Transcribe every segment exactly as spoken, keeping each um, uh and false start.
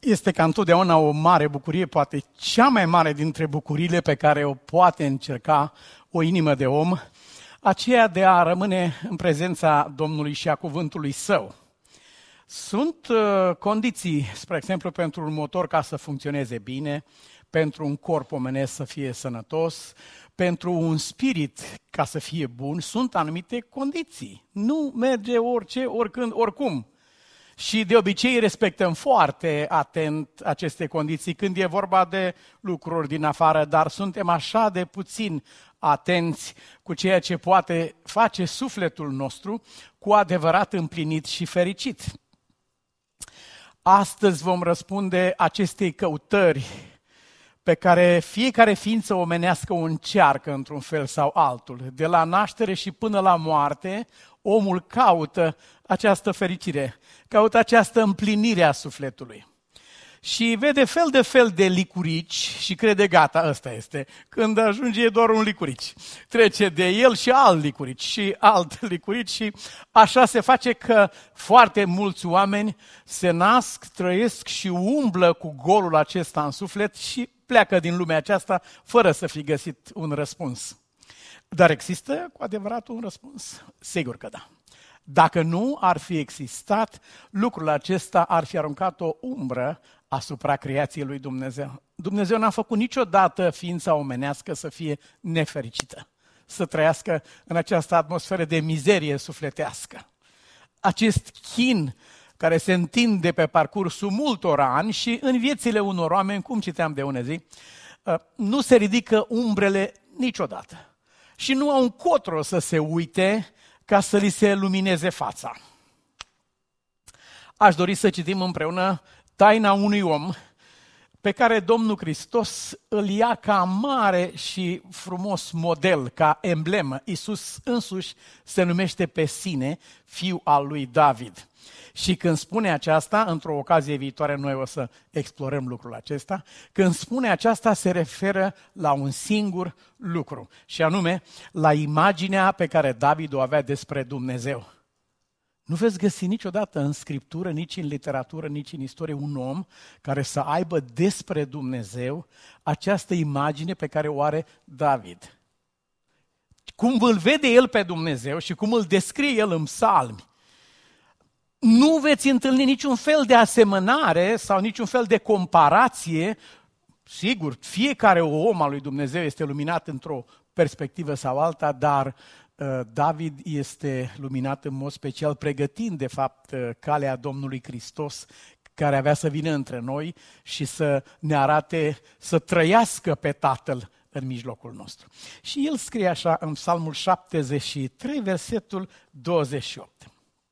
Este ca întotdeauna o mare bucurie, poate cea mai mare dintre bucuriile pe care o poate încerca o inimă de om, aceea de a rămâne în prezența Domnului și a cuvântului Său. Sunt uh, condiții, spre exemplu, pentru un motor ca să funcționeze bine, pentru un corp omenesc să fie sănătos, pentru un spirit ca să fie bun, sunt anumite condiții. Nu merge orice, oricând, oricum. Și de obicei respectăm foarte atent aceste condiții când e vorba de lucruri din afară, dar suntem așa de puțin atenți cu ceea ce poate face sufletul nostru cu adevărat împlinit și fericit. Astăzi vom răspunde acestei căutări pe care fiecare ființă omenească o încearcă într-un fel sau altul. De la naștere și până la moarte, omul caută această fericire, caută această împlinire a sufletului. Și vede fel de fel de licurici și crede, gata, ăsta este. Când ajunge e doar un licurici. Trece de el și alt licurici și alt licurici și așa se face că foarte mulți oameni se nasc, trăiesc și umblă cu golul acesta în suflet și pleacă din lumea aceasta fără să fi găsit un răspuns. Dar există cu adevărat un răspuns? Sigur că da. Dacă nu ar fi existat, lucrul acesta ar fi aruncat o umbră asupra creației lui Dumnezeu. Dumnezeu n-a făcut niciodată ființa omenească să fie nefericită, să trăiască în această atmosferă de mizerie sufletească. Acest chin care se întinde pe parcursul multor ani și în viețile unor oameni, cum citeam de ună zi, nu se ridică umbrele niciodată. Și nu au încotro să se uite ca să li se lumineze fața. Aș dori să citim împreună taina unui om pe care Domnul Hristos îl ia ca mare și frumos model, ca emblemă. Iisus însuși se numește pe sine fiul al lui David. Și când spune aceasta, într-o ocazie viitoare noi o să explorăm lucrul acesta, când spune aceasta se referă la un singur lucru, și anume la imaginea pe care David o avea despre Dumnezeu. Nu veți găsi niciodată în Scriptură, nici în literatură, nici în istorie un om care să aibă despre Dumnezeu această imagine pe care o are David. Cum îl vede el pe Dumnezeu și cum îl descrie el în psalmi, nu veți întâlni niciun fel de asemănare sau niciun fel de comparație. Sigur, fiecare om al lui Dumnezeu este luminat într-o perspectivă sau alta, dar uh, David este luminat în mod special, pregătind de fapt uh, calea Domnului Hristos, care avea să vină între noi și să ne arate, să trăiască pe Tatăl în mijlocul nostru. Și el scrie așa în Psalmul șaptezeci și trei, versetul douăzeci și opt.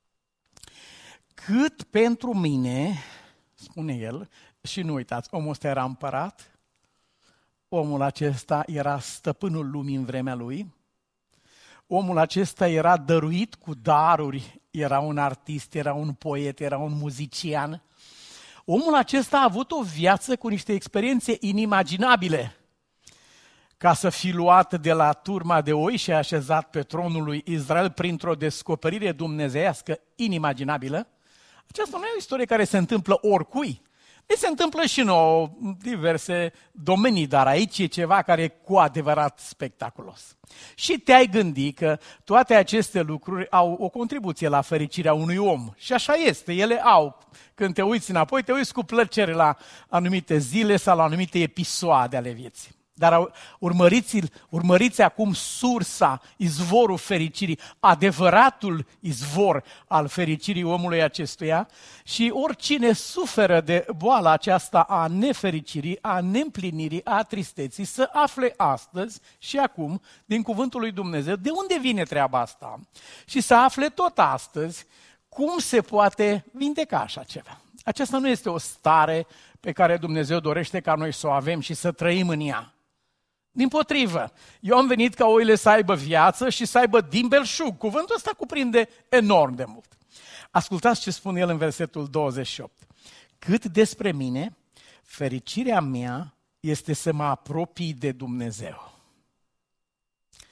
Cât pentru mine, spune el, și nu uitați, omul ăsta era împărat, omul acesta era stăpânul lumii în vremea lui, omul acesta era dăruit cu daruri, era un artist, era un poet, era un muzician. Omul acesta a avut o viață cu niște experiențe inimaginabile. Ca să fi luat de la turma de oi și așezat pe tronul lui Israel printr-o descoperire dumnezeiască inimaginabilă, aceasta nu e o istorie care se întâmplă oricui. Ne se întâmplă și nouă diverse domenii, dar aici e ceva care e cu adevărat spectaculos. Și te-ai gândit că toate aceste lucruri au o contribuție la fericirea unui om. Și așa este, ele au. Când te uiți înapoi, te uiți cu plăcere la anumite zile sau la anumite episoade ale vieții. Dar urmăriți, urmăriți acum sursa, izvorul fericirii, adevăratul izvor al fericirii omului acestuia și oricine suferă de boala aceasta a nefericirii, a neîmplinirii, a tristeții, să afle astăzi și acum din cuvântul lui Dumnezeu de unde vine treaba asta și să afle tot astăzi cum se poate vindeca așa ceva. Aceasta nu este o stare pe care Dumnezeu dorește ca noi să o avem și să trăim în ea. Dimpotrivă, eu am venit ca oile să aibă viață și să aibă din belșug. Cuvântul ăsta cuprinde enorm de mult. Ascultați ce spune el în versetul douăzeci și opt. Cât despre mine, fericirea mea este să mă apropii de Dumnezeu.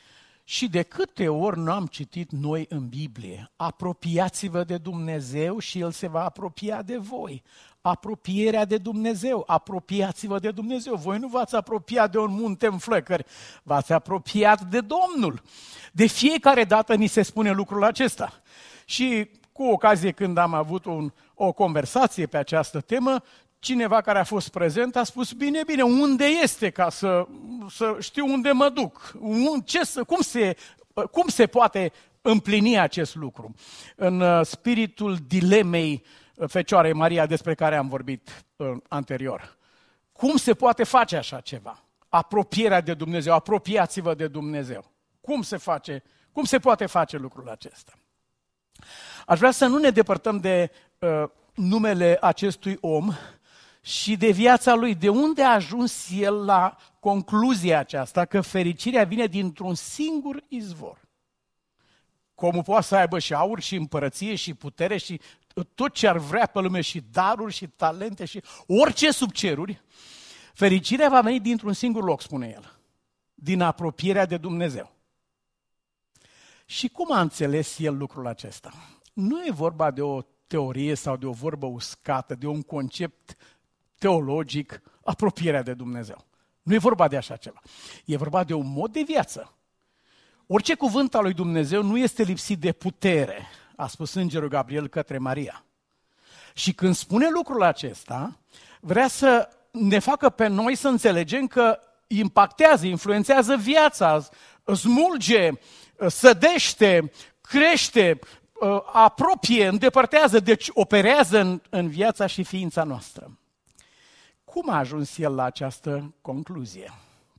Și de câte ori n-am citit noi în Biblie, apropiați-vă de Dumnezeu și El se va apropia de voi. Apropierea de Dumnezeu, apropiați-vă de Dumnezeu. Voi nu v-ați apropiat de un munte în flăcări, v-ați apropiat de Domnul. De fiecare dată ni se spune lucrul acesta. Și cu ocazie când am avut un, o conversație pe această temă, cineva care a fost prezent a spus, bine, bine, unde este ca să, să știu unde mă duc? Ce, cum, se, cum se poate împlini acest lucru? În spiritul dilemei Fecioarei Maria despre care am vorbit anterior. Cum se poate face așa ceva? Apropierea de Dumnezeu, apropiați-vă de Dumnezeu. Cum se face? Cum se poate face lucrul acesta? Aș vrea să nu ne depărtăm de uh, numele acestui om și de viața lui. De unde a ajuns el la concluzia aceasta că fericirea vine dintr-un singur izvor? Omul poate să aibă și aur și împărăție și putere și tot ce ar vrea pe lume și daruri și talente și orice sub ceruri. Fericirea va veni dintr-un singur loc, spune el, din apropierea de Dumnezeu. Și cum a înțeles el lucrul acesta? Nu e vorba de o teorie sau de o vorbă uscată, de un concept teologic, apropierea de Dumnezeu. Nu e vorba de așa ceva. E vorba de un mod de viață. Orice cuvânt al lui Dumnezeu nu este lipsit de putere, a spus îngerul Gabriel către Maria. Și când spune lucrul acesta, vrea să ne facă pe noi să înțelegem că impactează, influențează viața, smulge, sădește, crește, apropie, îndepărtează, deci operează în, în viața și ființa noastră. Cum a ajuns el la această concluzie?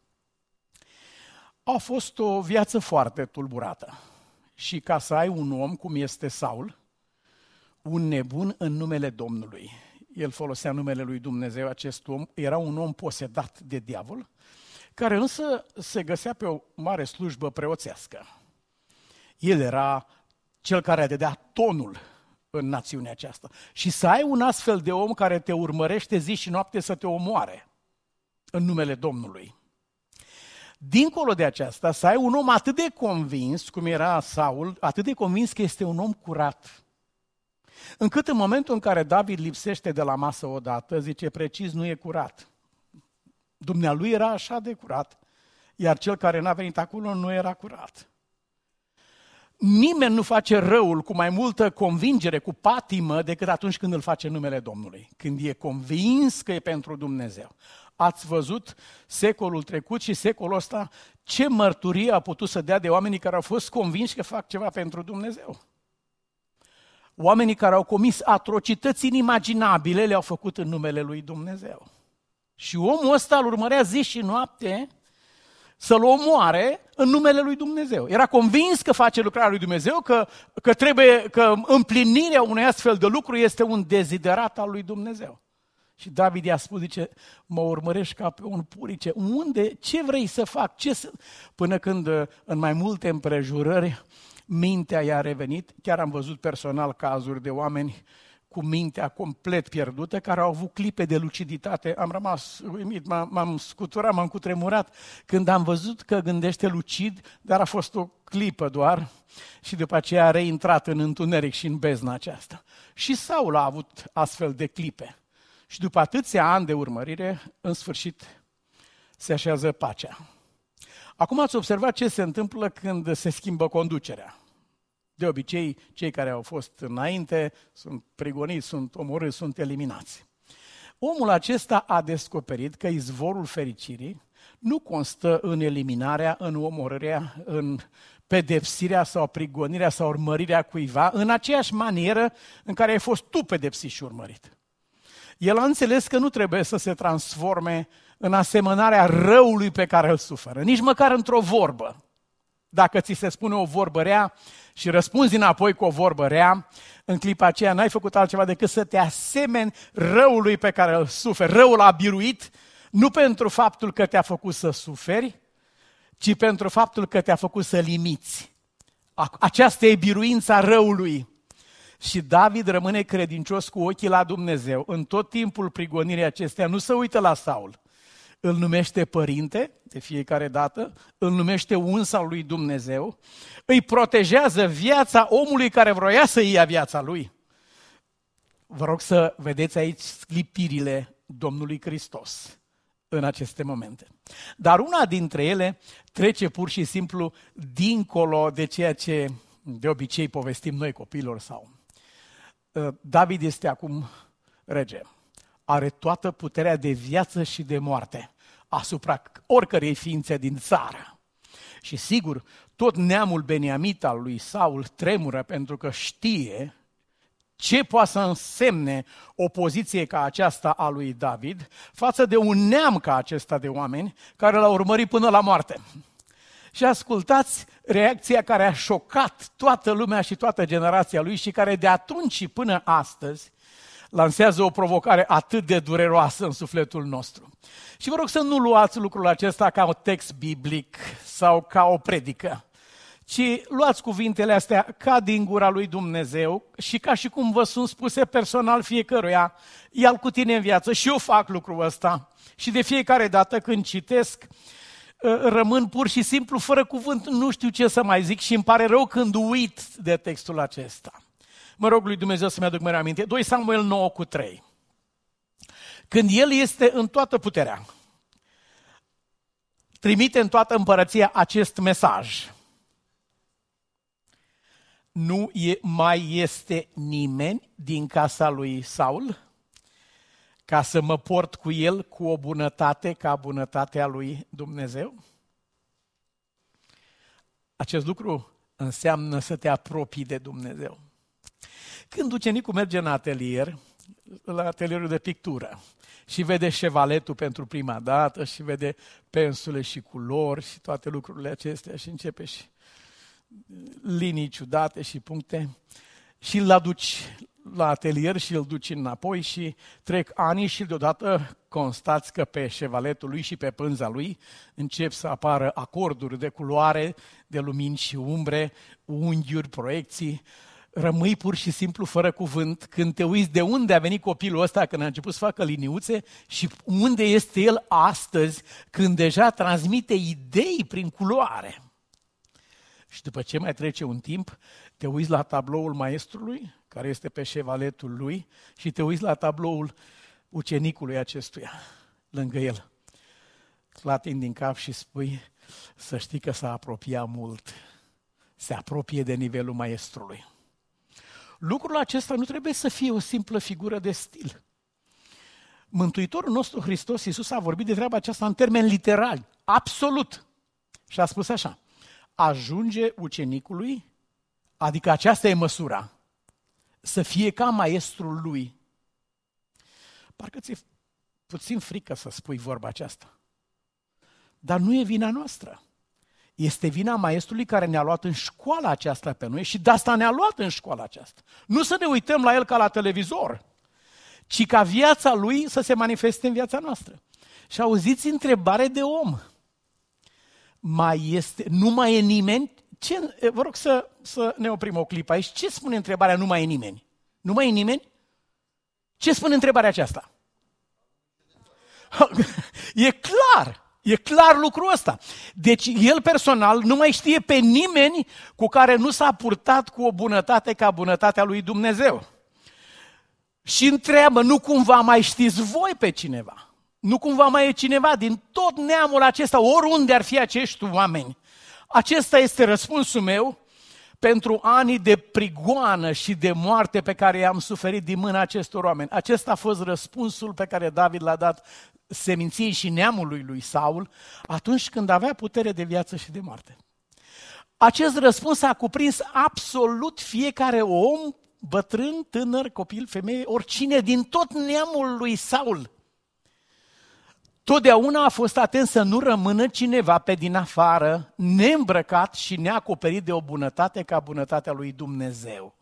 A fost o viață foarte tulburată. Și ca să ai un om cum este Saul, un nebun în numele Domnului, el folosea numele lui Dumnezeu, acest om era un om posedat de diavol, care însă se găsea pe o mare slujbă preoțească. El era cel care dădea tonul în națiunea aceasta. Și să ai un astfel de om care te urmărește zi și noapte să te omoare în numele Domnului. Dincolo de aceasta, să ai un om atât de convins, cum era Saul, atât de convins că este un om curat, încât în momentul în care David lipsește de la masă odată, zice precis, nu e curat. Dumnealui era așa de curat, iar cel care n-a venit acolo nu era curat. Nimeni nu face răul cu mai multă convingere, cu patimă, decât atunci când îl face în numele Domnului, când e convins că e pentru Dumnezeu. Ați văzut secolul trecut și secolul ăsta ce mărturie a putut să dea de oamenii care au fost convinși că fac ceva pentru Dumnezeu. Oamenii care au comis atrocități inimaginabile le-au făcut în numele lui Dumnezeu. Și omul ăsta îl urmărea zi și noapte să-l omoare în numele lui Dumnezeu. Era convins că face lucrarea lui Dumnezeu, că, că, trebuie, că împlinirea unui astfel de lucru este un deziderat al lui Dumnezeu. Și David i-a spus, zice, mă urmărești ca pe un purice. Unde? Ce vrei să fac? Ce să... Până când în mai multe împrejurări mintea i-a revenit. Chiar am văzut personal cazuri de oameni cu mintea complet pierdută, care au avut clipe de luciditate. Am rămas uimit, m-am scuturat, m-am cutremurat când am văzut că gândește lucid, dar a fost o clipă doar și după aceea a reintrat în întuneric și în bezna aceasta. Și Saul a avut astfel de clipe. Și după atâția ani de urmărire, în sfârșit, se așează pacea. Acum ați observat ce se întâmplă când se schimbă conducerea. De obicei, cei care au fost înainte sunt prigoniți, sunt omorâți, sunt eliminați. Omul acesta a descoperit că izvorul fericirii nu constă în eliminarea, în omorârea, în pedepsirea sau prigonirea sau urmărirea cuiva, în aceeași manieră în care ai fost tu pedepsit și urmărit. El a înțeles că nu trebuie să se transforme în asemănarea răului pe care îl suferă, nici măcar într-o vorbă. Dacă ți se spune o vorbă rea și răspunzi înapoi cu o vorbă rea, în clipa aceea n-ai făcut altceva decât să te asemeni răului pe care îl suferi. Răul a biruit nu pentru faptul că te-a făcut să suferi, ci pentru faptul că te-a făcut să limiți. Aceasta e biruința răului. Și David rămâne credincios cu ochii la Dumnezeu. În tot timpul prigonirii acestea nu se uită la Saul. îl numește părinte de fiecare dată, îl numește uns al lui Dumnezeu, îi protejează viața omului care vroia să ia viața lui. Vă rog să vedeți aici sclipirile Domnului Hristos în aceste momente. Dar una dintre ele trece pur și simplu dincolo de ceea ce de obicei povestim noi copiilor sau. David este acum rege. Are toată puterea de viață și de moarte asupra oricărei ființe din țară. Și sigur, tot neamul beniamit al lui Saul tremură pentru că știe ce poate să însemne o poziție ca aceasta a lui David față de un neam ca acesta de oameni care l-au urmărit până la moarte. Și ascultați reacția care a șocat toată lumea și toată generația lui și care de atunci și până astăzi lansează o provocare atât de dureroasă în sufletul nostru. Și vă rog să nu luați lucrul acesta ca un text biblic sau ca o predică, ci luați cuvintele astea ca din gura lui Dumnezeu și ca și cum vă sunt spuse personal fiecăruia, ia-l cu tine în viață. Și eu fac lucrul ăsta și de fiecare dată când citesc, rămân pur și simplu fără cuvânt, nu știu ce să mai zic și îmi pare rău când uit de textul acesta. Mă rog lui Dumnezeu să-mi aduc mereu aminte. doi Samuel nouă cu trei. Când El este în toată puterea, trimite în toată împărăția acest mesaj. Nu e, mai este nimeni din casa lui Saul ca să mă port cu el cu o bunătate ca bunătatea lui Dumnezeu? Acest lucru înseamnă să te apropii de Dumnezeu. Când ucenicul merge în atelier, la atelierul de pictură, și vede șevaletul pentru prima dată, și vede pensule și culori și toate lucrurile acestea și începe și linii ciudate și puncte, și îl aduci la atelier și îl duci înapoi și trec ani și deodată constați că pe șevaletul lui și pe pânza lui încep să apară acorduri de culoare, de lumini și umbre, unghiuri, proiecții. Rămâi pur și simplu fără cuvânt când te uiți de unde a venit copilul ăsta când a început să facă liniuțe și unde este el astăzi când deja transmite idei prin culoare. Și după ce mai trece un timp, te uiți la tabloul maestrului, care este pe șevaletul lui, și te uiți la tabloul ucenicului acestuia, lângă el. Clatini din cap și spui, să știi că s-a apropiat mult, se apropie de nivelul maestrului. Lucrul acesta nu trebuie să fie o simplă figură de stil. Mântuitorul nostru Hristos Iisus a vorbit de treaba aceasta în termeni literali, absolut. Și a spus așa, ajunge ucenicului, adică aceasta e măsura, să fie ca maestrul lui. Parcă ți-e puțin frică să spui vorba aceasta. Dar nu e vina noastră. Este vina maestrului care ne-a luat în școala aceasta pe noi și de asta ne-a luat în școala aceasta. Nu să ne uităm la el ca la televizor, ci ca viața lui să se manifeste în viața noastră. Și auziți întrebare de om. Mai este, nu mai e nimeni? Ce, vă rog să, să ne oprim o clipă aici. Ce spune întrebarea nu mai e nimeni? Nu mai e nimeni? Ce spune întrebarea aceasta? E clar, e clar lucrul ăsta. Deci el personal nu mai știe pe nimeni cu care nu s-a purtat cu o bunătate ca bunătatea lui Dumnezeu. Și întreabă, nu cumva mai știți voi pe cineva? Nu cumva mai e cineva din tot neamul acesta, oriunde ar fi acești oameni? Acesta este răspunsul meu pentru anii de prigoană și de moarte pe care i-am suferit din mâna acestor oameni. Acesta a fost răspunsul pe care David l-a dat seminției și neamului lui Saul atunci când avea putere de viață și de moarte. Acest răspuns a cuprins absolut fiecare om, bătrân, tânăr, copil, femeie, oricine din tot neamul lui Saul. Totdeauna a fost atent să nu rămână cineva pe din afară, neîmbrăcat și neacoperit de o bunătate ca bunătatea lui Dumnezeu.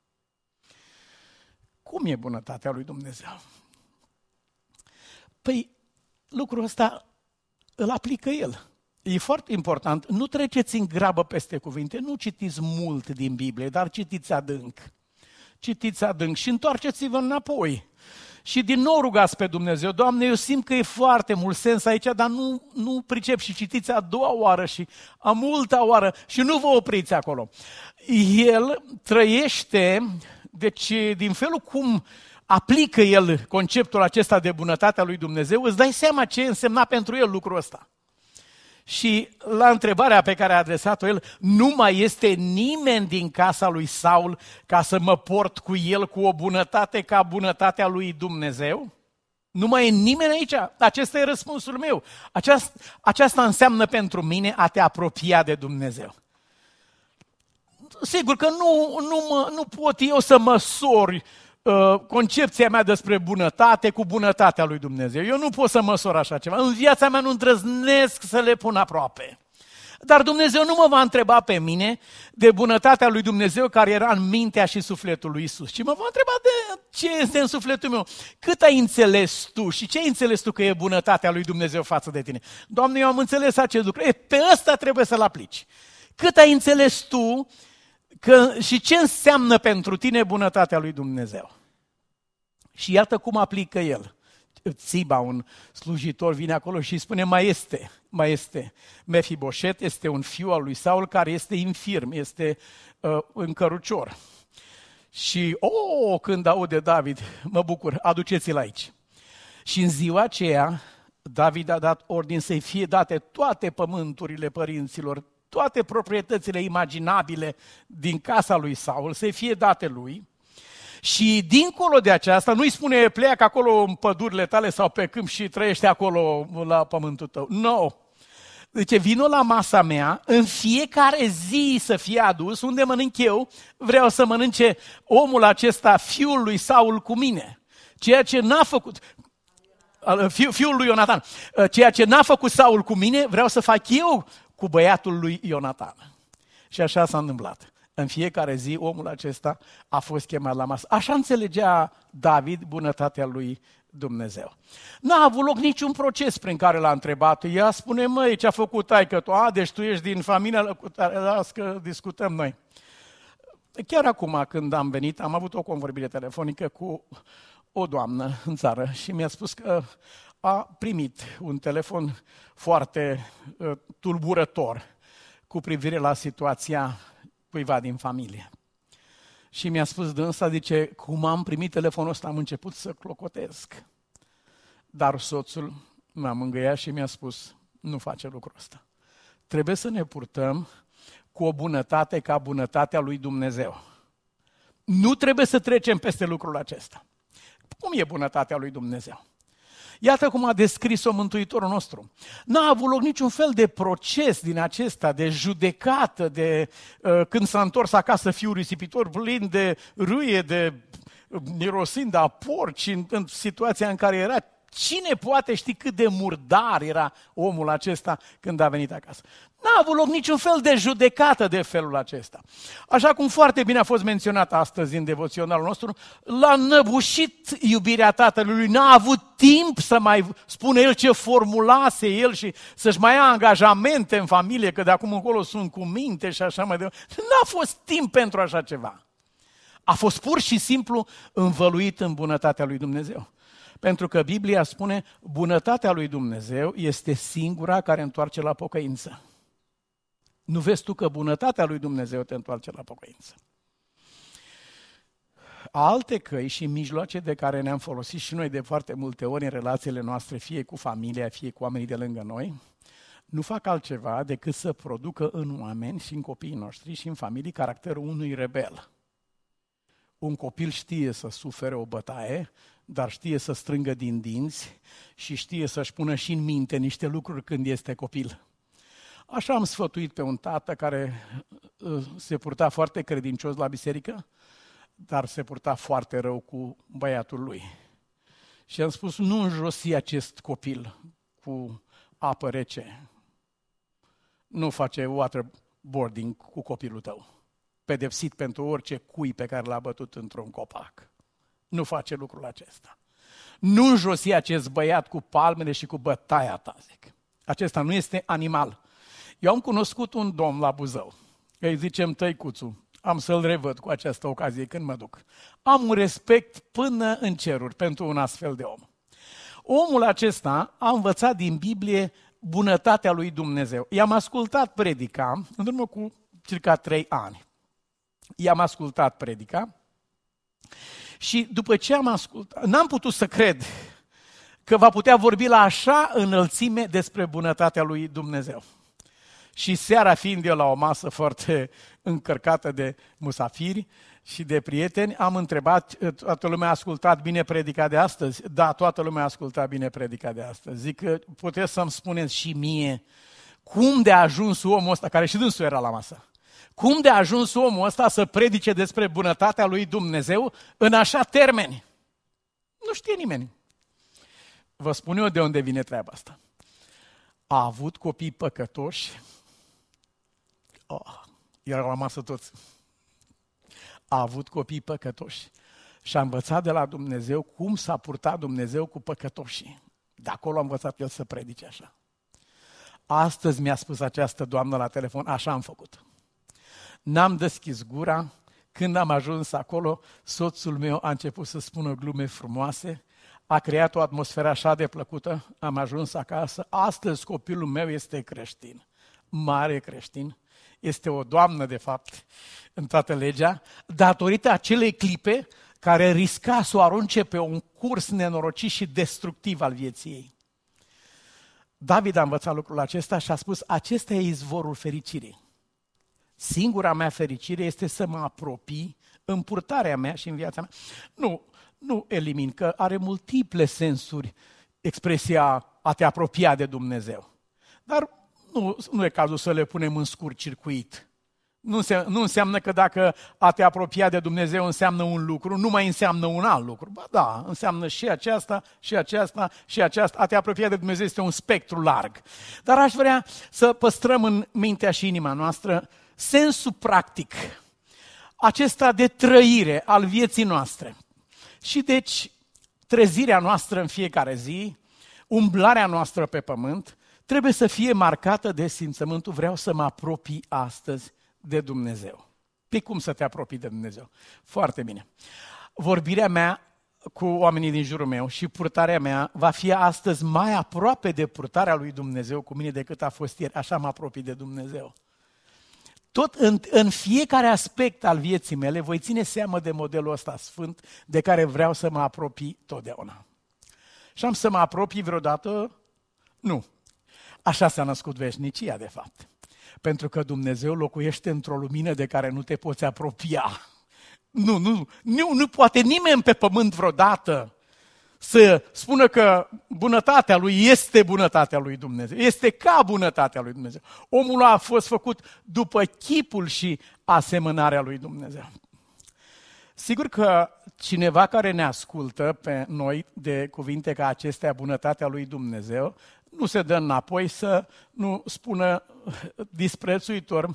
Cum e bunătatea lui Dumnezeu? Păi, lucrul ăsta îl aplică el. E foarte important. Nu treceți în grabă peste cuvinte, nu citiți mult din Biblie, dar citiți adânc. Citiți adânc și întoarceți-vă înapoi. Și din nou rugați pe Dumnezeu, Doamne, eu simt că e foarte mult sens aici, dar nu, nu pricep și citiți a doua oară și a multa oară și nu vă opriți acolo. El trăiește, deci din felul cum aplică el conceptul acesta de bunătatea lui Dumnezeu, îți dai seama ce însemna pentru el lucrul ăsta. Și la întrebarea pe care a adresat-o el, nu mai este nimeni din casa lui Saul ca să mă port cu el cu o bunătate ca bunătatea lui Dumnezeu? Nu mai e nimeni aici? Acesta e răspunsul meu. Aceasta, aceasta înseamnă pentru mine a te apropia de Dumnezeu. Sigur că nu, nu, mă, nu pot eu să măsori uh, concepția mea despre bunătate cu bunătatea lui Dumnezeu. Eu nu pot să măsor așa ceva. În viața mea nu îndrăznesc să le pun aproape. Dar Dumnezeu nu mă va întreba pe mine de bunătatea lui Dumnezeu care era în mintea și sufletul lui Iisus, ci mă va întreba de ce este în sufletul meu. Cât ai înțeles tu și ce ai înțeles tu că e bunătatea lui Dumnezeu față de tine? Doamne, eu am înțeles acest lucru. E, pe ăsta trebuie să-l aplici. Cât ai înțeles tu că, și ce înseamnă pentru tine bunătatea lui Dumnezeu? Și iată cum aplică el. Țiba, un slujitor, vine acolo și îi spune, mai este, mai este. Mefiboset este un fiu al lui Saul care este infirm, este uh, încărucior. Și, oh, când aude David, mă bucur, aduceți-l aici. Și în ziua aceea, David a dat ordin să-i fie date toate pământurile părinților, toate proprietățile imaginabile din casa lui Saul, să-i fie date lui. Și dincolo de aceasta, nu-i spune pleacă acolo în pădurile tale sau pe câmp și trăiește acolo la pământul tău. Nu. No. Deci vino la masa mea, în fiecare zi să fie adus, unde mănânc eu, vreau să mănânce omul acesta, fiul lui Saul cu mine. Ceea ce n-a făcut, fi, fiul lui Ionatan, ceea ce n-a făcut Saul cu mine, vreau să fac eu cu băiatul lui Ionatan. Și așa s-a întâmplat. În fiecare zi omul acesta a fost chemat la masă. Așa înțelegea David bunătatea lui Dumnezeu. N-a avut loc niciun proces prin care l-a întrebat. Ea spune, măi, ce-a făcut taică tu? A, deci tu ești din familia, las că discutăm noi. Chiar acum când am venit, am avut o convorbire telefonică cu o doamnă în țară și mi-a spus că a primit un telefon foarte uh, tulburător cu privire la situația cuiva din familie. Și mi-a spus dânsa, zice, cum am primit telefonul ăsta, am început să clocotesc. Dar soțul m-a mângâiat și mi-a spus, nu face lucrul ăsta. Trebuie să ne purtăm cu o bunătate ca bunătatea lui Dumnezeu. Nu trebuie să trecem peste lucrul acesta. Cum e bunătatea lui Dumnezeu? Iată cum a descris-o Mântuitorul nostru. N-a avut loc niciun fel de proces din acesta, de judecată, de uh, când s-a întors acasă fiul risipitor, plin de râie, de uh, mirosind de porci, în, în situația în care era. Cine poate ști cât de murdar era omul acesta când a venit acasă? N-a avut loc niciun fel de judecată de felul acesta. Așa cum foarte bine a fost menționat astăzi în devoționalul nostru, l-a năbușit iubirea tatălui, n-a avut timp să mai spună el ce formulase el și să-și mai ia angajamente în familie, că de acum încolo sunt cu minte și așa mai departe. N-a fost timp pentru așa ceva. A fost pur și simplu învăluit în bunătatea lui Dumnezeu. Pentru că Biblia spune, bunătatea lui Dumnezeu este singura care întoarce la pocăință. Nu vezi tu că bunătatea lui Dumnezeu te întoarce la pocăință? Alte căi și mijloace de care ne-am folosit și noi de foarte multe ori în relațiile noastre, fie cu familia, fie cu oamenii de lângă noi, nu fac altceva decât să producă în oameni și în copiii noștri și în familii caracterul unui rebel. Un copil știe să sufere o bătaie, dar știe să strângă din dinți și știe să-și pună și în minte niște lucruri când este copil. Așa am sfătuit pe un tată care se purta foarte credincios la biserică, dar se purta foarte rău cu băiatul lui. Și am spus, nu înjosi acest copil cu apă rece. Nu face waterboarding cu copilul tău, pedepsit pentru orice cui pe care l-a bătut într-un copac. Nu face lucrul acesta. Nu înjosi acest băiat cu palmele și cu bătaia ta, zic. Acesta nu este animal. Eu am cunoscut un domn la Buzău, îi zicem Tăicuțu, Am să-l revăd cu această ocazie când mă duc. Am un respect până în ceruri pentru un astfel de om. Omul acesta a învățat din Biblie bunătatea lui Dumnezeu. I-am ascultat predica în urmă cu circa trei ani. I-am ascultat predica și după ce am ascultat, n-am putut să cred că va putea vorbi la așa înălțime despre bunătatea lui Dumnezeu. Și seara, fiind eu la o masă foarte încărcată de musafiri și de prieteni, am întrebat, toată lumea a ascultat bine predica de astăzi? Da, toată lumea a ascultat bine predica de astăzi. Zic că puteți să-mi spuneți și mie cum de a ajuns omul ăsta, care și dânsul era la masă, cum de a ajuns omul ăsta să predice despre bunătatea lui Dumnezeu în așa termeni? Nu știe nimeni. Vă spun eu de unde vine treaba asta. A avut copii păcătoși. Oh, erau la masă toți. A avut copii păcătoși și a învățat de la Dumnezeu cum s-a purtat Dumnezeu cu păcătoșii. De acolo a învățat el să predice așa. Astăzi mi-a spus această doamnă la telefon, așa am făcut. N-am deschis gura, când am ajuns acolo, soțul meu a început să spună glume frumoase, a creat o atmosferă așa de plăcută, am ajuns acasă, astăzi copilul meu este creștin, mare creștin, este o doamnă de fapt în toată legea, datorită acelei clipe care risca să o arunce pe un curs nenorocit și destructiv al vieții ei. David a învățat lucrul acesta și a spus, acesta e izvorul fericirii. Singura mea fericire este să mă apropii în purtarea mea și în viața mea. Nu, nu elimin, că are multiple sensuri expresia a te apropia de Dumnezeu. Dar nu, nu e cazul să le punem în scurt circuit. Nu înseamnă, nu înseamnă că dacă a te apropia de Dumnezeu înseamnă un lucru, nu mai înseamnă un alt lucru. Ba da, înseamnă și aceasta, și aceasta, și aceasta. A te apropia de Dumnezeu este un spectru larg. Dar aș vrea să păstrăm în mintea și inima noastră sensul practic, acesta de trăire al vieții noastre. Și deci trezirea noastră în fiecare zi, umblarea noastră pe pământ, trebuie să fie marcată de simțământul, vreau să mă apropii astăzi de Dumnezeu. Pe cum să te apropii de Dumnezeu? Foarte bine. Vorbirea mea cu oamenii din jurul meu și purtarea mea va fi astăzi mai aproape de purtarea lui Dumnezeu cu mine decât a fost ieri. Așa mă apropii de Dumnezeu. Tot în, în fiecare aspect al vieții mele voi ține seamă de modelul ăsta sfânt de care vreau să mă apropii totdeauna. Și am să mă apropii vreodată? Nu. Așa s-a născut veșnicia, de fapt. Pentru că Dumnezeu locuiește într-o lumină de care nu te poți apropia. Nu, nu, nu, nu poate nimeni pe pământ vreodată să spună că bunătatea lui este bunătatea lui Dumnezeu. Este ca bunătatea lui Dumnezeu. Omul a fost făcut după chipul și asemănarea lui Dumnezeu. Sigur că cineva care ne ascultă pe noi de cuvinte ca acestea, bunătatea lui Dumnezeu, nu se dă înapoi să nu spună disprețuitor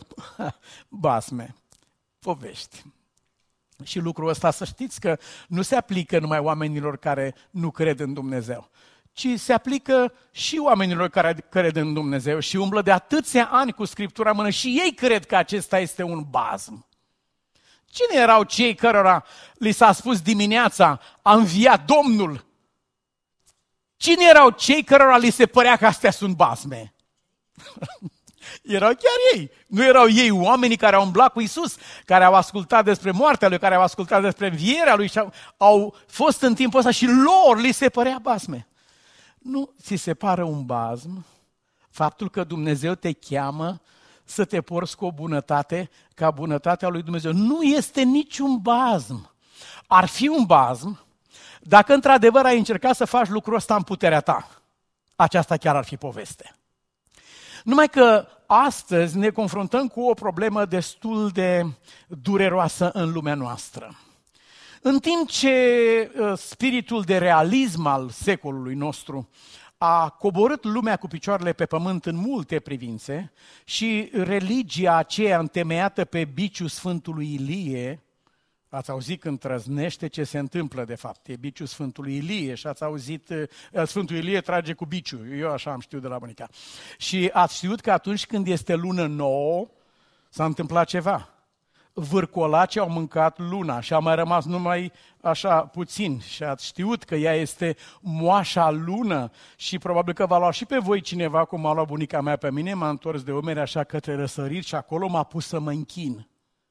basme, povești. Și lucrul ăsta să știți că nu se aplică numai oamenilor care nu cred în Dumnezeu, ci se aplică și oamenilor care cred în Dumnezeu și umblă de atâția ani cu Scriptura în mână și ei cred că acesta este un bazm. Cine erau cei cărora li s-a spus dimineața, a înviat Domnul? Cine erau cei cărora li se părea că astea sunt basme? Erau chiar ei. Nu erau ei oamenii care au umblat cu Iisus, care au ascultat despre moartea Lui, care au ascultat despre învierea Lui și au, au fost în timpul ăsta și lor li se părea basme. Nu ți se pare un basm faptul că Dumnezeu te cheamă să te porți cu o bunătate ca bunătatea lui Dumnezeu? Nu este niciun basm. Ar fi un basm dacă într-adevăr ai încercat să faci lucrul ăsta în puterea ta. Aceasta chiar ar fi poveste. Numai că astăzi ne confruntăm cu o problemă destul de dureroasă în lumea noastră. În timp ce spiritul de realism al secolului nostru a coborât lumea cu picioarele pe pământ în multe privințe și religia aceea întemeiată pe biciul Sfântului Ilie, ați auzit când trăznește ce se întâmplă de fapt, e biciul Sfântului Ilie și ați auzit, Sfântul Ilie trage cu biciul, eu așa am știut de la bunica. Și ați știut că atunci când este lună nouă s-a întâmplat ceva. vârcolacii au mâncat luna și a mai rămas numai așa puțin și ați știut că ea este moașa lună și probabil că v-a luat și pe voi cineva, cum a luat bunica mea pe mine, m-a întors de umeri așa către răsărit și acolo m-a pus să mă închin.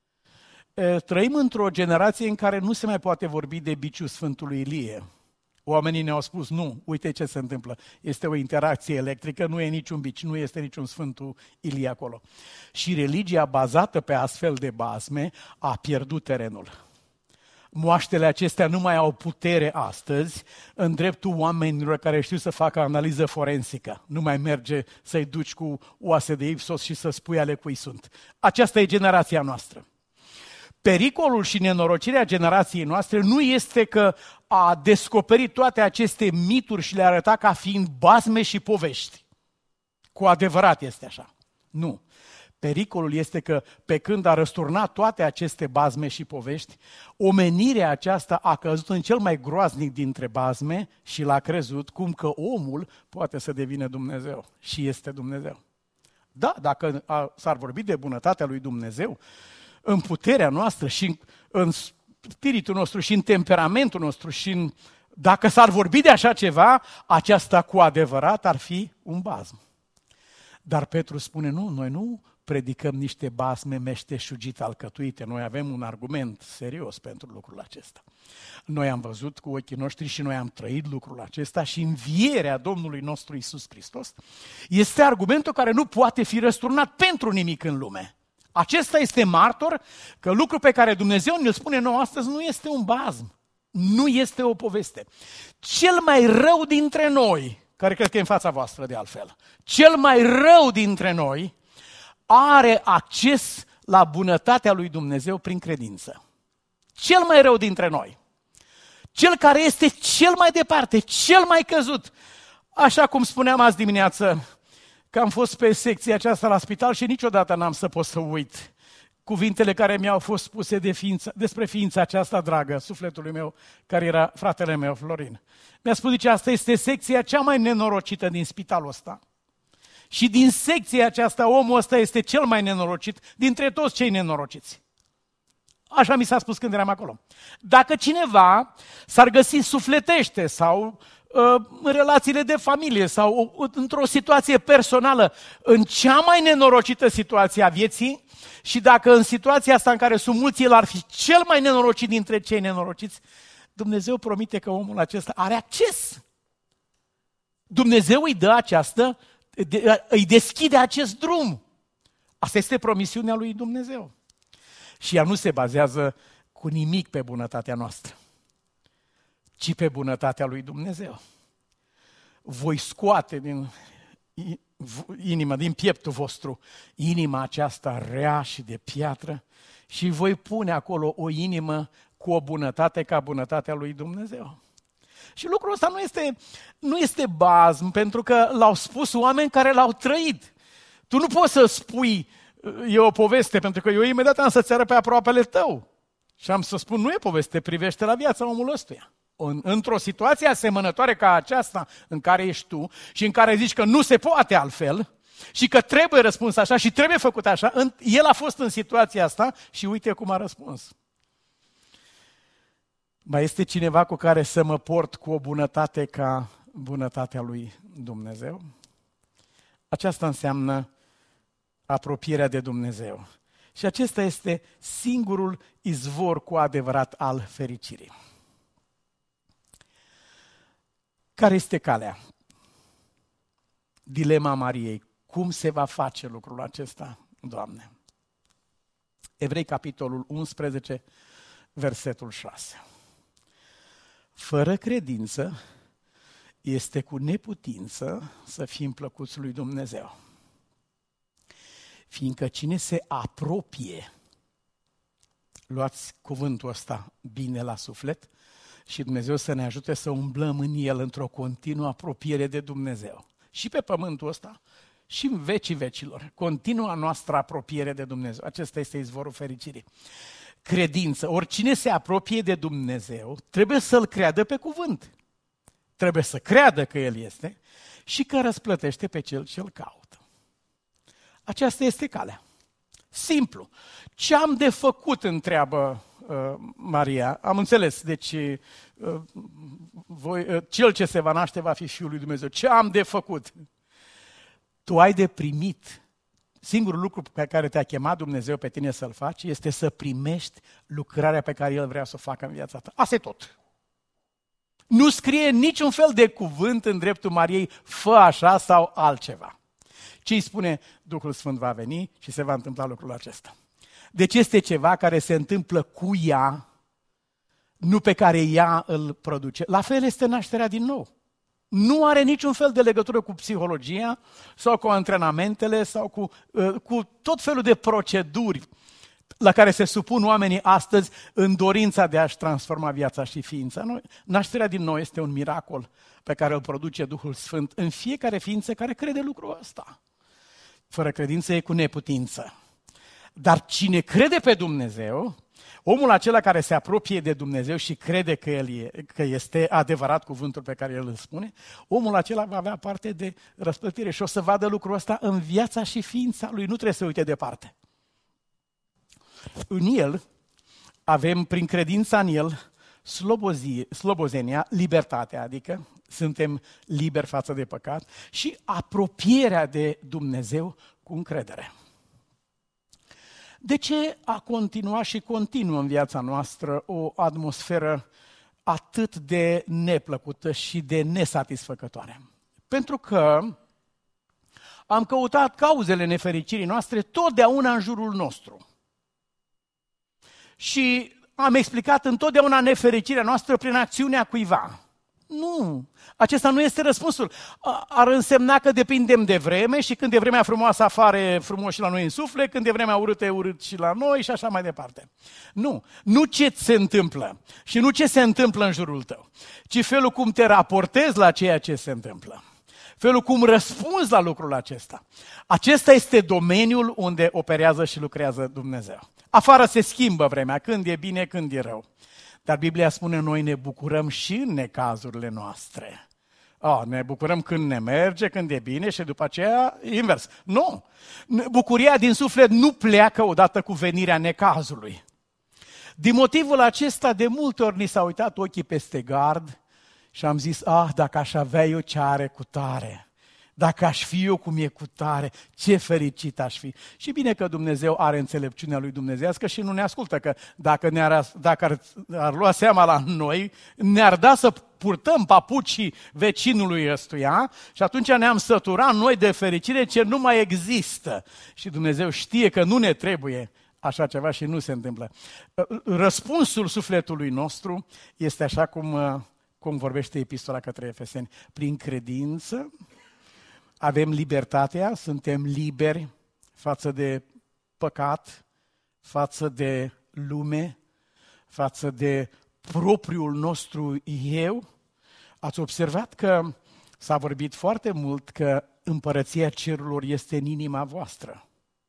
Trăim într-o generație în care nu se mai poate vorbi de biciul Sfântului Ilie. Oamenii ne-au spus, nu, uite ce se întâmplă. Este o interacție electrică, nu e niciun bici, nu este niciun Sfântul Ilie acolo. Și religia bazată pe astfel de bazme a pierdut terenul. Moaștele acestea nu mai au putere astăzi în dreptul oamenilor care știu să facă analiză forensică. Nu mai merge să-i duci cu oase de Ipsos și să spui ale cui sunt. Aceasta e generația noastră. Pericolul și nenorocirea generației noastre nu este că a descoperit toate aceste mituri și le-a arătat ca fiind bazme și povești. Cu adevărat este așa. Nu. Pericolul este că pe când a răsturnat toate aceste bazme și povești, omenirea aceasta a căzut în cel mai groaznic dintre bazme și l-a crezut cum că omul poate să devină Dumnezeu și este Dumnezeu. Da, dacă a, s-ar vorbi de bunătatea lui Dumnezeu, în puterea noastră și în, în spiritul nostru și în temperamentul nostru și în, dacă s-ar vorbi de așa ceva, aceasta cu adevărat ar fi un bazm. Dar Petru spune, nu, noi nu predicăm niște basme meșteșugite alcătuite, noi avem un argument serios pentru lucrul acesta. Noi am văzut cu ochii noștri și noi am trăit lucrul acesta și învierea Domnului nostru Iisus Hristos este argumentul care nu poate fi răsturnat pentru nimic în lume. Acesta este martor că lucrul pe care Dumnezeu ne-l spune nouă astăzi nu este un bazm, nu este o poveste. Cel mai rău dintre noi, care cred că e în fața voastră de altfel, cel mai rău dintre noi are acces la bunătatea lui Dumnezeu prin credință. Cel mai rău dintre noi, cel care este cel mai departe, cel mai căzut, așa cum spuneam azi dimineață, că am fost pe secția aceasta la spital și niciodată n-am să pot să uit cuvintele care mi-au fost spuse de ființa, despre ființa aceasta dragă, sufletului meu, care era fratele meu, Florin. Mi-a spus, zice, asta este secția cea mai nenorocită din spitalul ăsta. Și din secția aceasta, omul ăsta este cel mai nenorocit dintre toți cei nenorociți. Așa mi s-a spus când eram acolo. Dacă cineva s-ar găsi sufletește sau în relațiile de familie sau într-o situație personală, în cea mai nenorocită situație a vieții și dacă în situația asta în care sunt mulți, el ar fi cel mai nenorocit dintre cei nenorociți, Dumnezeu promite că omul acesta are acces. Dumnezeu îi dă această, îi deschide acest drum. Asta este promisiunea lui Dumnezeu. Și ea nu se bazează cu nimic pe bunătatea noastră, ci pe bunătatea lui Dumnezeu. Voi scoate din inima, din pieptul vostru, inima aceasta rea și de piatră și voi pune acolo o inimă cu o bunătate ca bunătatea lui Dumnezeu. Și lucrul ăsta nu este, nu este bazm, pentru că l-au spus oameni care l-au trăit. Tu nu poți să spui, e o poveste, pentru că eu imediat am să-ți arăt pe aproapele tău. Și am să spun, nu e poveste, privește la viața omului ăstuia. Într-o situație asemănătoare ca aceasta în care ești tu și în care zici că nu se poate altfel și că trebuie răspuns așa și trebuie făcut așa, el a fost în situația asta și uite cum a răspuns. Mai este cineva cu care să mă port cu o bunătate ca bunătatea lui Dumnezeu? Aceasta înseamnă apropierea de Dumnezeu. Și acesta este singurul izvor cu adevărat al fericirii. Care este calea? Dilema Mariei. Cum se va face lucrul acesta, Doamne? Evrei, capitolul unsprezece, versetul șase. Fără credință este cu neputință să fim plăcuți lui Dumnezeu. Fiindcă cine se apropie, luați cuvântul ăsta bine la suflet și Dumnezeu să ne ajute să umblăm în el într-o continuă apropiere de Dumnezeu. Și pe pământul ăsta și în vecii vecilor. Continua noastră apropiere de Dumnezeu. Acesta este izvorul fericirii. Credință. Oricine se apropie de Dumnezeu trebuie să-L creadă pe cuvânt. Trebuie să creadă că El este și că răsplătește pe cel ce-L caută. Aceasta este calea. Simplu. Ce am de făcut, întreabă uh, Maria. Am înțeles, deci uh, voi, uh, cel ce se va naște va fi Fiul lui Dumnezeu. Ce am de făcut? Tu ai de primit. Singurul lucru pe care te-a chemat Dumnezeu pe tine să-l faci este să primești lucrarea pe care El vrea să o facă în viața ta. Asta e tot. Nu scrie niciun fel de cuvânt în dreptul Mariei, fă așa sau altceva. Ce îi spune? Duhul Sfânt va veni și se va întâmpla lucrul acesta. Deci este ceva care se întâmplă cu ea, nu pe care ea îl produce. La fel este nașterea din nou. Nu are niciun fel de legătură cu psihologia sau cu antrenamentele sau cu, cu tot felul de proceduri la care se supun oamenii astăzi în dorința de a-și transforma viața și ființa. Nașterea din nou este un miracol pe care îl produce Duhul Sfânt în fiecare ființă care crede lucrul ăsta. Fără credință e cu neputință. Dar cine crede pe Dumnezeu, omul acela care se apropie de Dumnezeu și crede că, el e, că este adevărat cuvântul pe care El îl spune, omul acela va avea parte de răsplătire și o să vadă lucrul ăsta în viața și ființa lui. Nu trebuie să uite departe. În El avem, prin credința în El, slobozie, slobozenia, libertatea, adică suntem liberi față de păcat, și apropierea de Dumnezeu cu încredere. De ce a continuat și continuă în viața noastră o atmosferă atât de neplăcută și de nesatisfăcătoare? Pentru că am căutat cauzele nefericirii noastre totdeauna în jurul nostru. Și am explicat întotdeauna nefericirea noastră prin acțiunea cuiva. Nu, acesta nu este răspunsul. Ar însemna că depindem de vreme și când e vremea frumoasă afară e frumos și la noi în suflet, când e vremea urâtă e urât și la noi și așa mai departe. Nu, nu ce ți se întâmplă și nu ce se întâmplă în jurul tău, ci felul cum te raportezi la ceea ce se întâmplă. Felul cum răspunzi la lucrul acesta. Acesta este domeniul unde operează și lucrează Dumnezeu. Afară se schimbă vremea, când e bine, când e rău. Dar Biblia spune, noi ne bucurăm și în necazurile noastre. Oh, ne bucurăm când ne merge, când e bine și după aceea invers. Nu! Bucuria din suflet nu pleacă odată cu venirea necazului. Din motivul acesta, de multe ori ni s-au uitat ochii peste gard și am zis, ah, dacă aș avea eu ce are cu tare, dacă aș fi eu cum e cu tare, ce fericit aș fi. Și bine că Dumnezeu are înțelepciunea lui dumnezeiască și nu ne ascultă, că dacă, ne-ar, dacă ar, ar lua seama la noi, ne-ar da să purtăm papucii vecinului ăstuia și atunci ne-am săturat noi de fericire ce nu mai există. Și Dumnezeu știe că nu ne trebuie așa ceva și nu se întâmplă. Răspunsul sufletului nostru este așa cum, cum vorbește epistola către Efeseni. Prin credință avem libertatea, suntem liberi față de păcat, față de lume, față de propriul nostru eu. Ați observat că s-a vorbit foarte mult că împărăția cerurilor este în inima voastră.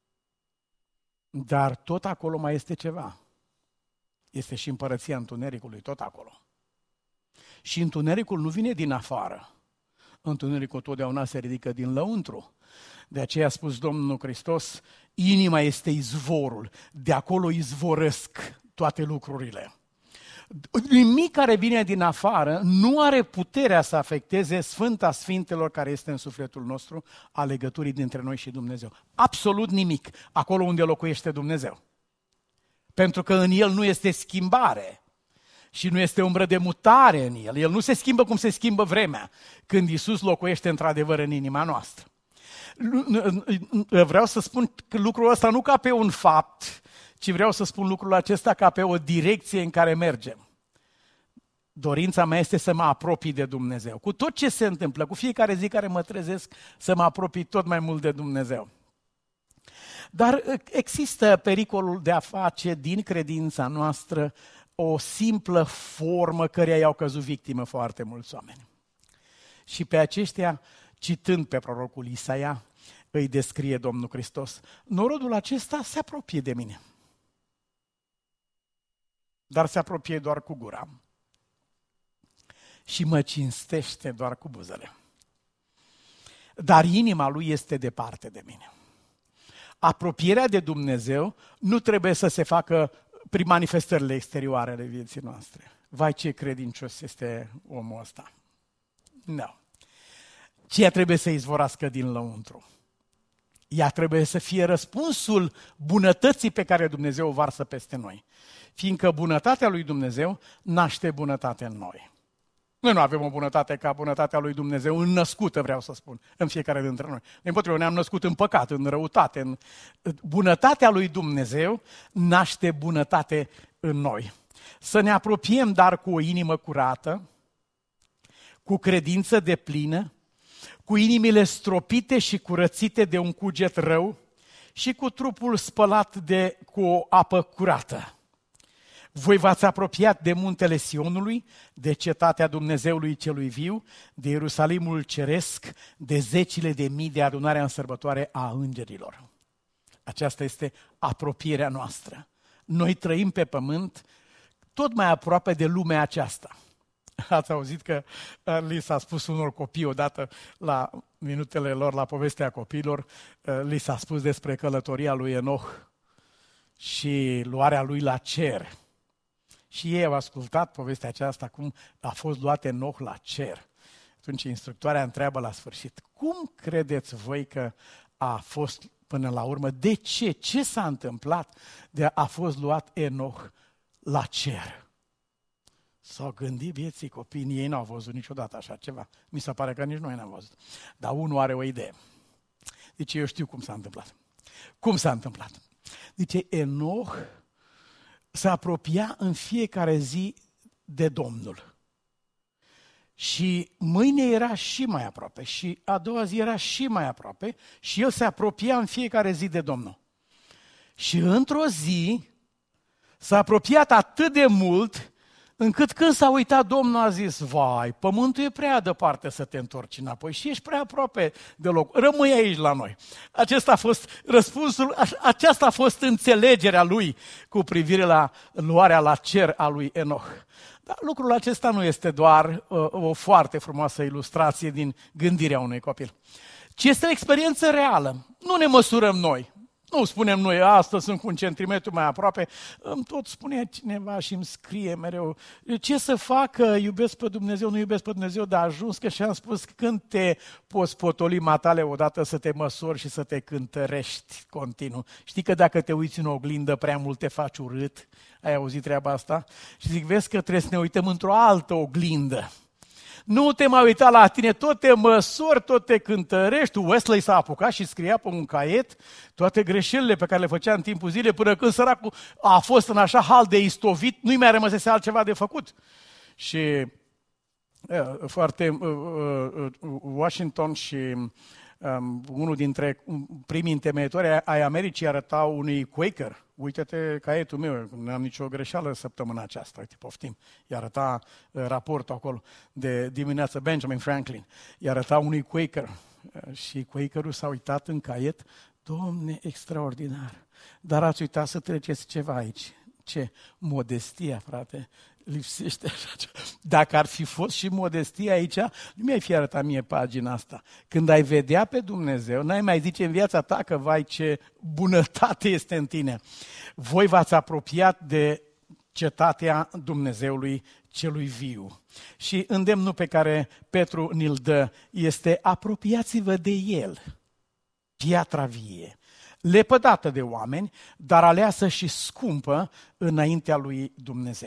Dar tot acolo mai este ceva. Este și împărăția întunericului, tot acolo. Și întunericul nu vine din afară. Întunericul totdeauna se ridică din lăuntru. De aceea a spus Domnul Hristos, inima este izvorul, de acolo izvorăsc toate lucrurile. Nimic care vine din afară nu are puterea să afecteze Sfânta Sfintelor care este în sufletul nostru, a legăturii dintre noi și Dumnezeu. Absolut nimic, acolo unde locuiește Dumnezeu. Pentru că în El nu este schimbare. Și nu este umbră de mutare în El. El nu se schimbă cum se schimbă vremea, când Iisus locuiește într-adevăr în inima noastră. Vreau să spun lucrul ăsta nu ca pe un fapt, ci vreau să spun lucrul acesta ca pe o direcție în care mergem. Dorința mea este să mă apropii de Dumnezeu. Cu tot ce se întâmplă, cu fiecare zi care mă trezesc, să mă apropii tot mai mult de Dumnezeu. Dar există pericolul de a face din credința noastră o simplă formă căreia i-au căzut victimă foarte mulți oameni. Și pe aceștia, citând pe prorocul Isaia, îi descrie Domnul Hristos. Norodul acesta se apropie de mine, dar se apropie doar cu gura și mă cinstește doar cu buzele. Dar inima lui este departe de mine. apropierea de Dumnezeu nu trebuie să se facă prin manifestările exterioare ale vieții noastre. Vai, ce credincios este omul ăsta. Nu. No. Ce trebuie să izvorască din lăuntru? Ea trebuie să fie răspunsul bunătății pe care Dumnezeu o varsă peste noi. Fiindcă bunătatea lui Dumnezeu naște bunătate în noi. Noi nu avem o bunătate ca bunătatea lui Dumnezeu înnăscută, vreau să spun, în fiecare dintre noi. Împotrivă, ne-am născut în păcat, în răutate. În... Bunătatea lui Dumnezeu naște bunătate în noi. Să ne apropiem, dar cu o inimă curată, cu credință deplină, cu inimile stropite și curățite de un cuget rău și cu trupul spălat de, cu o apă curată. Voi v-ați apropiat de muntele Sionului, de cetatea Dumnezeului celui viu, de Ierusalimul ceresc, de zecile de mii de adunarea în sărbătoare a îngerilor. Aceasta este apropierea noastră. Noi trăim pe pământ tot mai aproape de lumea aceasta. Ați auzit că li s-a spus unor copii odată la minutele lor, la povestea copiilor, li s-a spus despre călătoria lui Enoch și luarea lui la cer. Și ei au ascultat povestea aceasta, cum a fost luat Enoch la cer. Atunci instructoarea întreabă la sfârșit, cum credeți voi că a fost până la urmă? De ce? Ce s-a întâmplat de a fost luat Enoch la cer? S-au gândit vieții copiii, ei n-au văzut niciodată așa ceva. Mi se pare că nici noi n-am văzut. Dar unul are o idee. Deci eu știu cum s-a întâmplat. Cum s-a întâmplat? Deci Enoch se apropia în fiecare zi de Domnul. Și mâine era și mai aproape și a doua zi era și mai aproape și el se apropia în fiecare zi de Domnul. Și într-o zi s-a apropiat atât de mult încât când s-a uitat Domnul a zis, vai, pământul e prea departe să te întorci înapoi și ești prea aproape de loc, rămâi aici la noi. Acesta a fost răspunsul, aceasta a fost înțelegerea lui cu privire la luarea la cer a lui Enoch. Dar lucrul acesta nu este doar uh, o foarte frumoasă ilustrație din gândirea unui copil, ci este o experiență reală. Nu ne măsurăm noi. Nu spunem noi, astăzi sunt cu un centimetru mai aproape. Îmi tot spune cineva și îmi scrie mereu, ce să fac, că iubesc pe Dumnezeu, nu iubesc pe Dumnezeu, dar ajuns că și-am spus, când te poți potoli matale odată să te măsori și să te cântărești continuu. Știi că dacă te uiți în oglindă prea mult te faci urât? Ai auzit treaba asta? Și zic, vezi că trebuie să ne uităm într-o altă oglindă. Nu te mai uita la tine, tot te măsori, tot te cântărești. Wesley s-a apucat și scria pe un caiet toate greșelile pe care le făcea în timpul zilei, până când săracul a fost în așa hal de istovit, nu-i mai rămăsese altceva de făcut. Și uh, foarte uh, uh, Washington și um, unul dintre primii întemeitori ai Americii arăta unui Quaker. Uite-te caietul meu, nu am nicio greșeală săptămâna aceasta, uite, poftim. I arăta uh, raportul acolo de dimineață, Benjamin Franklin. I arăta unui Quaker uh, și Quakerul s-a uitat în caiet, Domne, extraordinar, dar ați uitat să treceți ceva aici. Ce? Modestia, frate, lipsește așa ceva. Dacă ar fi fost și modestia aici, nu mi-ai fi arătat mie pagina asta. Când ai vedea pe Dumnezeu, n-ai mai zice în viața ta că, vai, ce bunătate este în tine. Voi v-ați apropiat de cetatea Dumnezeului celui viu. Și îndemnul pe care Petru ni-l dă este, apropiați-vă de el, piatra vie, lepădată de oameni, dar aleasă și scumpă înaintea lui Dumnezeu.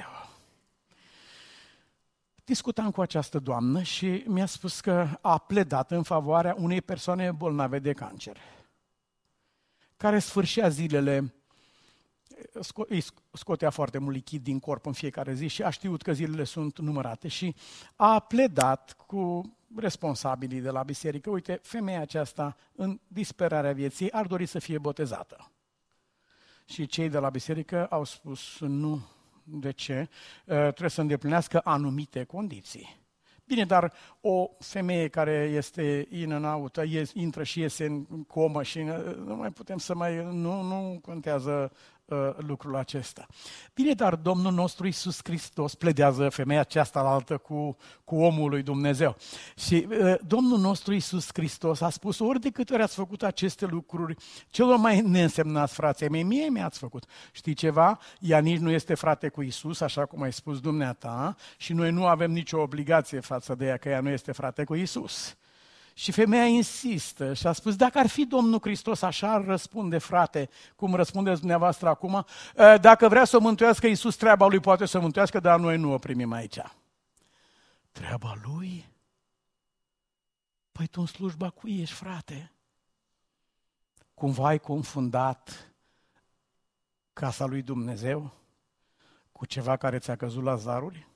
Discutam cu această doamnă și mi-a spus că a pledat în favoarea unei persoane bolnave de cancer, care sfârșea zilele, îi scotea foarte mult lichid din corp în fiecare zi și a știut că zilele sunt numărate și a pledat cu responsabilii de la biserică. Uite, femeia aceasta, în disperarea vieții, ar dori să fie botezată. Și cei de la biserică au spus nu. De ce? Trebuie să îndeplinească anumite condiții. Bine, dar o femeie care este in and out, intră și iese în comă și nu mai putem să mai... Nu, nu contează uh, lucrul acesta. Bine, dar Domnul nostru Iisus Hristos, pledează femeia aceasta la altă cu, cu omul lui Dumnezeu. Și uh, Domnul nostru Iisus Hristos a spus, ori de câte ori ați făcut aceste lucruri, celor mai neînsemnați frații mei, mie mi-ați făcut. Știi ceva? Ea nici nu este frate cu Iisus, așa cum ai spus dumneata, și noi nu avem nicio obligație față de ea, că ea nu este frate cu Iisus. Și femeia insistă și a spus, dacă ar fi Domnul Hristos, așa ar răspunde, frate, cum răspundeți dumneavoastră acum, dacă vrea să o mântuiască Iisus, treaba lui poate să o mântuiască, dar noi nu o primim aici. Treaba lui? Păi tu în slujba cui ești, frate? Cumva ai confundat casa lui Dumnezeu cu ceva care ți-a căzut la zaruri?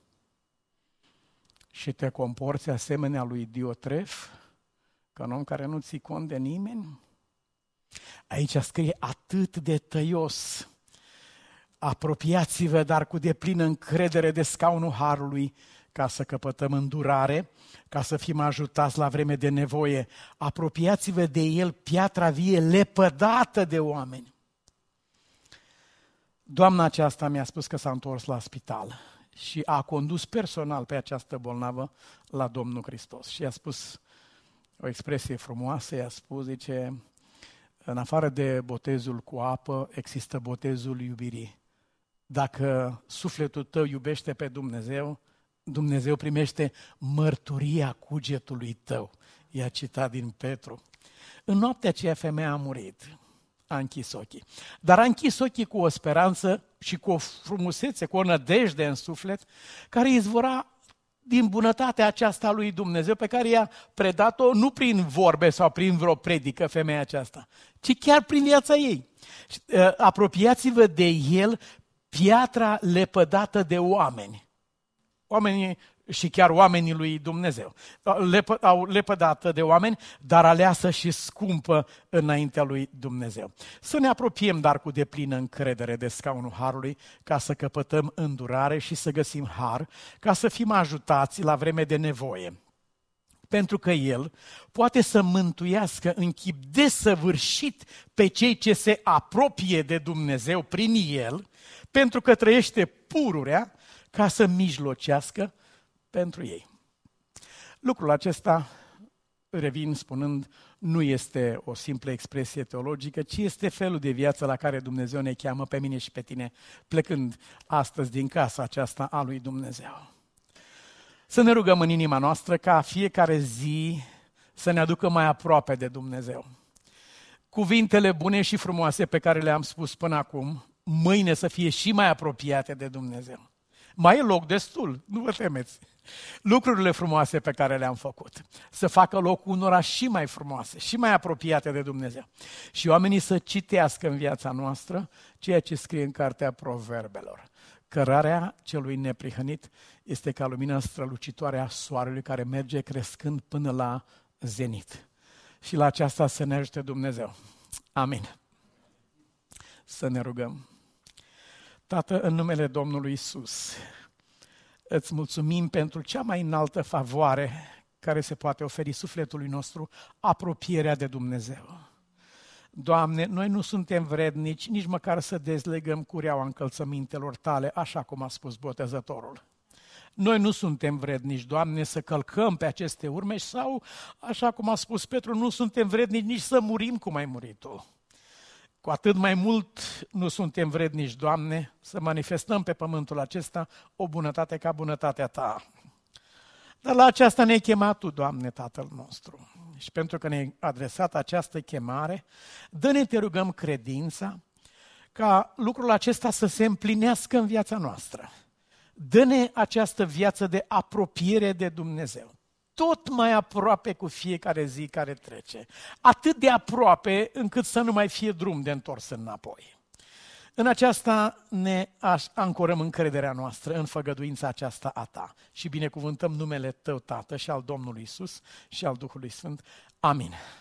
Și te comporți asemenea lui Diotref? Ca un om care nu ții cont de nimeni? Aici scrie atât de tăios. Apropiați-vă, dar cu deplină încredere de scaunul harului, ca să căpătăm îndurare, ca să fim ajutați la vreme de nevoie. Apropiați-vă de el, piatra vie, lepădată de oameni. Doamna aceasta mi-a spus că s-a întors la spital și a condus personal pe această bolnavă la Domnul Hristos. Și i-a spus o expresie frumoasă, i-a spus, zice, în afară de botezul cu apă, există botezul iubirii. Dacă sufletul tău iubește pe Dumnezeu, Dumnezeu primește mărturia cugetului tău. I-a citat din Petru. În noaptea aceea femeia a murit, a închis ochii. Dar a închis ochii cu o speranță și cu o frumusețe, cu o nădejde în suflet, care izvora din bunătatea aceasta a lui Dumnezeu, pe care i-a predat-o nu prin vorbe sau prin vreo predică femeia aceasta, ci chiar prin viața ei. Apropiați-vă de el, piatra lepădată de oameni. Oamenii și chiar oamenii lui Dumnezeu. Lepă, au lepădată de oameni, dar aleasă și scumpă înaintea lui Dumnezeu. Să ne apropiem, dar cu deplină încredere de scaunul harului, ca să căpătăm îndurare și să găsim har, ca să fim ajutați la vreme de nevoie. Pentru că El poate să mântuiască în chip desăvârșit pe cei ce se apropie de Dumnezeu prin El, pentru că trăiește pururea ca să mijlocească pentru ei. Lucrul acesta, revin spunând, nu este o simplă expresie teologică, ci este felul de viață la care Dumnezeu ne cheamă pe mine și pe tine, plecând astăzi din casa aceasta a lui Dumnezeu. Să ne rugăm în inima noastră ca fiecare zi să ne aducă mai aproape de Dumnezeu. Cuvintele bune și frumoase pe care le-am spus până acum, mâine să fie și mai apropiate de Dumnezeu. Mai e loc destul, nu vă temeți. Lucrurile frumoase pe care le-am făcut, să facă loc unora și mai frumoase, și mai apropiate de Dumnezeu. Și oamenii să citească în viața noastră ceea ce scrie în cartea Proverbelor. Cărarea celui neprihănit este ca lumina strălucitoare a soarelui care merge crescând până la zenit. Și la aceasta să ne ajute Dumnezeu. Amin. Să ne rugăm. Tată, în numele Domnului Iisus, îți mulțumim pentru cea mai înaltă favoare care se poate oferi sufletului nostru, apropierea de Dumnezeu. Doamne, noi nu suntem vrednici nici măcar să dezlegăm cureaua încălțămintelor tale, așa cum a spus botezătorul. Noi nu suntem vrednici, Doamne, să călcăm pe aceste urme sau, așa cum a spus Petru, nu suntem vrednici nici să murim cum ai murit Tu. Cu atât mai mult nu suntem vrednici, Doamne, să manifestăm pe pământul acesta o bunătate ca bunătatea Ta. Dar la aceasta ne-ai chemat Tu, Doamne, Tatăl nostru. Și pentru că ne-ai adresat această chemare, dă-ne, te rugăm, credința ca lucrul acesta să se împlinească în viața noastră. Dă-ne această viață de apropiere de Dumnezeu. Tot mai aproape cu fiecare zi care trece. Atât de aproape încât să nu mai fie drum de întors înapoi. În aceasta ne ancorăm încrederea noastră, în făgăduința aceasta a Ta. Și binecuvântăm numele Tău, Tată, și al Domnului Iisus și al Duhului Sfânt. Amin.